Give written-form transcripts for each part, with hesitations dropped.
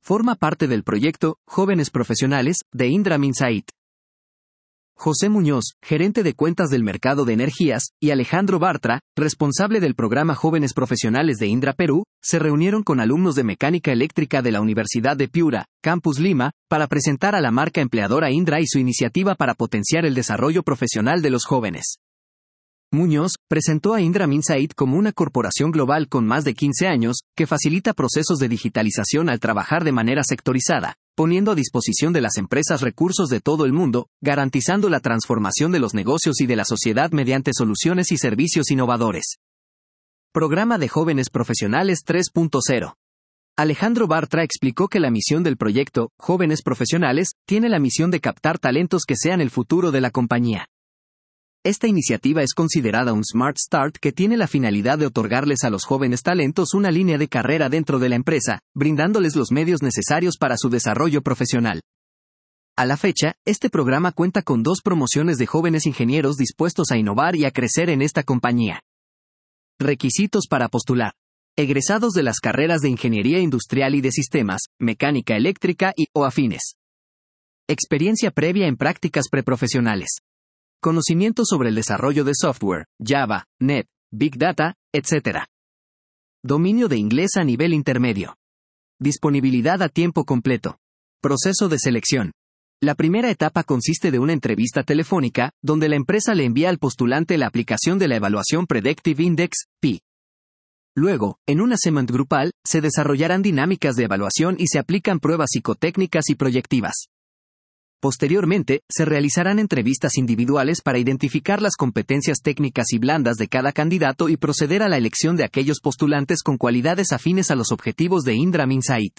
Forma parte del proyecto Jóvenes Profesionales de Indra Minsaid. José Muñoz, gerente de cuentas del mercado de energías, y Alejandro Bartra, responsable del programa Jóvenes Profesionales de Indra Perú, se reunieron con alumnos de mecánica eléctrica de la Universidad de Piura, Campus Lima, para presentar a la marca empleadora Indra y su iniciativa para potenciar el desarrollo profesional de los jóvenes. Muñoz presentó a Indra Minsaid como una corporación global con más de 15 años, que facilita procesos de digitalización al trabajar de manera sectorizada, poniendo a disposición de las empresas recursos de todo el mundo, garantizando la transformación de los negocios y de la sociedad mediante soluciones y servicios innovadores. Programa de Jóvenes Profesionales 3.0. Alejandro Bartra explicó que la misión del proyecto, Jóvenes Profesionales, tiene la misión de captar talentos que sean el futuro de la compañía. Esta iniciativa es considerada un Smart Start que tiene la finalidad de otorgarles a los jóvenes talentos una línea de carrera dentro de la empresa, brindándoles los medios necesarios para su desarrollo profesional. A la fecha, este programa cuenta con 2 promociones de jóvenes ingenieros dispuestos a innovar y a crecer en esta compañía. Requisitos para postular. Egresados de las carreras de Ingeniería Industrial y de Sistemas, Mecánica Eléctrica o afines. Experiencia previa en prácticas preprofesionales. Conocimiento sobre el desarrollo de software, Java, Net, Big Data, etc. Dominio de inglés a nivel intermedio. Disponibilidad a tiempo completo. Proceso de selección. La primera etapa consiste de una entrevista telefónica, donde la empresa le envía al postulante la aplicación de la evaluación Predictive Index, PI. Luego, en un assessment grupal, se desarrollarán dinámicas de evaluación y se aplican pruebas psicotécnicas y proyectivas. Posteriormente, se realizarán entrevistas individuales para identificar las competencias técnicas y blandas de cada candidato y proceder a la elección de aquellos postulantes con cualidades afines a los objetivos de Indra Minsaid.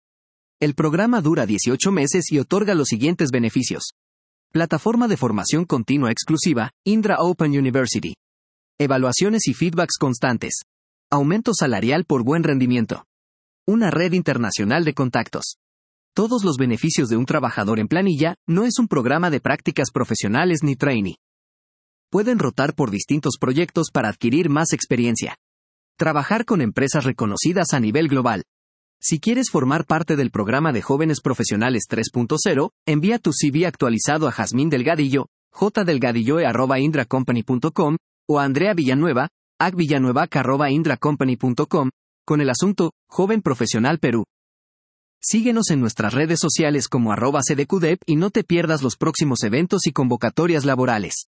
El programa dura 18 meses y otorga los siguientes beneficios. Plataforma de formación continua exclusiva, Indra Open University. Evaluaciones y feedbacks constantes. Aumento salarial por buen rendimiento. Una red internacional de contactos. Todos los beneficios de un trabajador en planilla, no es un programa de prácticas profesionales ni trainee. Pueden rotar por distintos proyectos para adquirir más experiencia. Trabajar con empresas reconocidas a nivel global. Si quieres formar parte del programa de Jóvenes Profesionales 3.0, envía tu CV actualizado a Jazmín Delgadillo, jdelgadillo@indracompany.com, o a Andrea Villanueva, agvillanuevac@indracompany.com, con el asunto, Joven Profesional Perú. Síguenos en nuestras redes sociales como @cdqdep y no te pierdas los próximos eventos y convocatorias laborales.